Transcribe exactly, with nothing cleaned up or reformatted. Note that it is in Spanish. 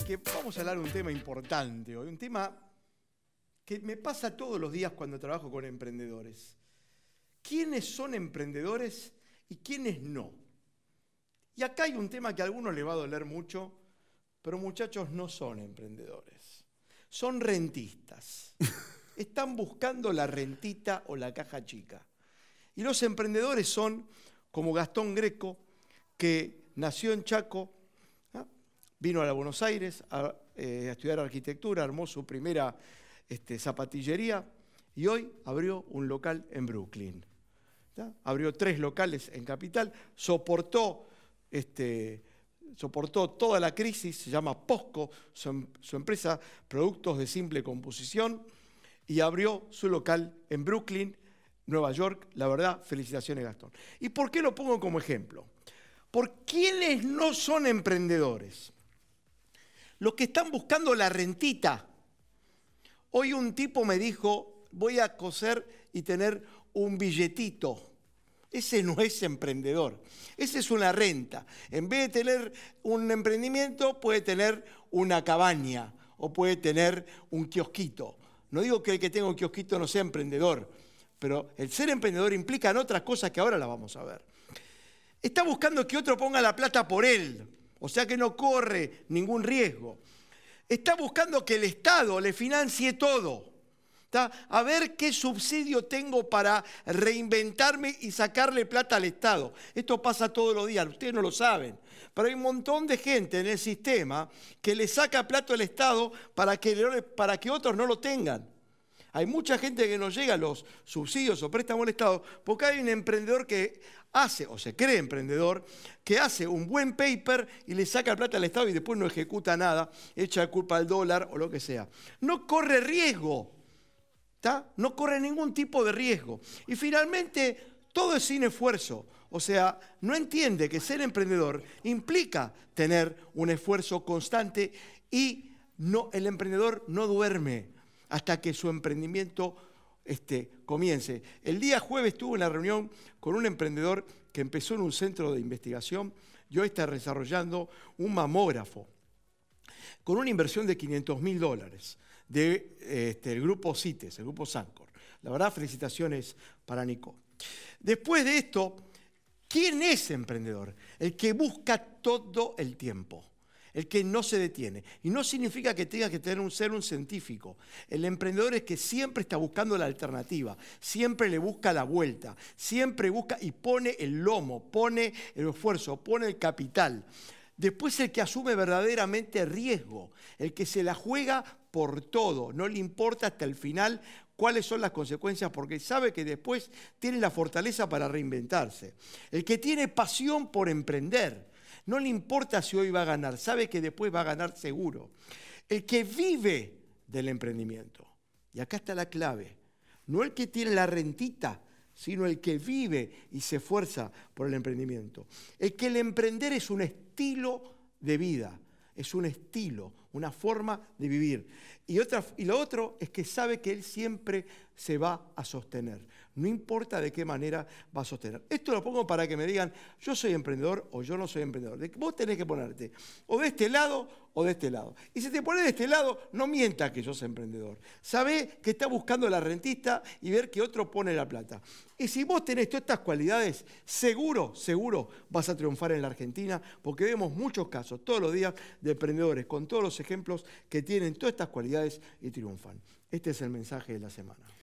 que vamos a hablar de un tema importante hoy, un tema que me pasa todos los días cuando trabajo con emprendedores. ¿Quiénes son emprendedores y quiénes no? Y acá hay un tema que a algunos les va a doler mucho, pero muchachos, no son emprendedores, son rentistas. Están buscando la rentita o la caja chica. Y los emprendedores son como Gastón Greco, que nació en Chaco, ¿ah? Vino a la Buenos Aires a, eh, a estudiar arquitectura, armó su primera este, zapatillería y hoy abrió un local en Brooklyn. ¿tá? Abrió tres locales en Capital, soportó, este, soportó toda la crisis, se llama Posco, su, su empresa Productos de Simple Composición, y abrió su local en Brooklyn, Nueva York. La verdad, felicitaciones, Gastón. ¿Y por qué lo pongo como ejemplo? ¿Por quiénes no son emprendedores? Los que están buscando la rentita. Hoy un tipo me dijo, voy a coser y tener un billetito. Ese no es emprendedor, ese es una renta. En vez de tener un emprendimiento, puede tener una cabaña o puede tener un kiosquito. No digo que el que tenga un kiosquito no sea emprendedor, pero el ser emprendedor implica en otras cosas que ahora las vamos a ver. Está buscando que otro ponga la plata por él, o sea que no corre ningún riesgo. Está buscando que el Estado le financie todo. ¿Tá? A ver qué subsidio tengo para reinventarme y sacarle plata al Estado. Esto pasa todos los días, ustedes no lo saben. Pero hay un montón de gente en el sistema que le saca plata al Estado para que, para que otros no lo tengan. Hay mucha gente que no llega a los subsidios o préstamos del Estado porque hay un emprendedor que hace, o se cree emprendedor, que hace un buen paper y le saca plata al Estado y después no ejecuta nada, echa la culpa al dólar o lo que sea. No corre riesgo, ¿tá? No corre ningún tipo de riesgo. Y finalmente, todo es sin esfuerzo. O sea, no entiende que ser emprendedor implica tener un esfuerzo constante y no, el emprendedor no duerme hasta que su emprendimiento este, comience. El día jueves tuve una reunión con un emprendedor que empezó en un centro de investigación y hoy está desarrollando un mamógrafo con una inversión de quinientos mil dólares del este, grupo CITES, el grupo Sancor. La verdad, felicitaciones para Nico. Después de esto, ¿quién es emprendedor? El que busca todo el tiempo. El que no se detiene. Y no significa que tenga que tener un, ser un científico. El emprendedor es que siempre está buscando la alternativa, siempre le busca la vuelta, siempre busca y pone el lomo, pone el esfuerzo, pone el capital. Después el que asume verdaderamente riesgo, el que se la juega por todo, no le importa hasta el final cuáles son las consecuencias porque sabe que después tiene la fortaleza para reinventarse. El que tiene pasión por emprender. No le importa si hoy va a ganar, sabe que después va a ganar seguro. El que vive del emprendimiento. Y acá está la clave. No el que tiene la rentita, sino el que vive y se esfuerza por el emprendimiento. El que el emprender es un estilo de vida, es un estilo, una forma de vivir. Y, otra, y lo otro es que sabe que él siempre se va a sostener. No importa de qué manera va a sostener. Esto lo pongo para que me digan, yo soy emprendedor o yo no soy emprendedor. Vos tenés que ponerte o de este lado o de este lado. Y si te pones de este lado, no mientas que sos emprendedor. Sabé que está buscando la rentista y ver que otro pone la plata. Y si vos tenés todas estas cualidades, seguro, seguro vas a triunfar en la Argentina, porque vemos muchos casos todos los días de emprendedores con todos los ejemplos que tienen todas estas cualidades y triunfan. Este es el mensaje de la semana.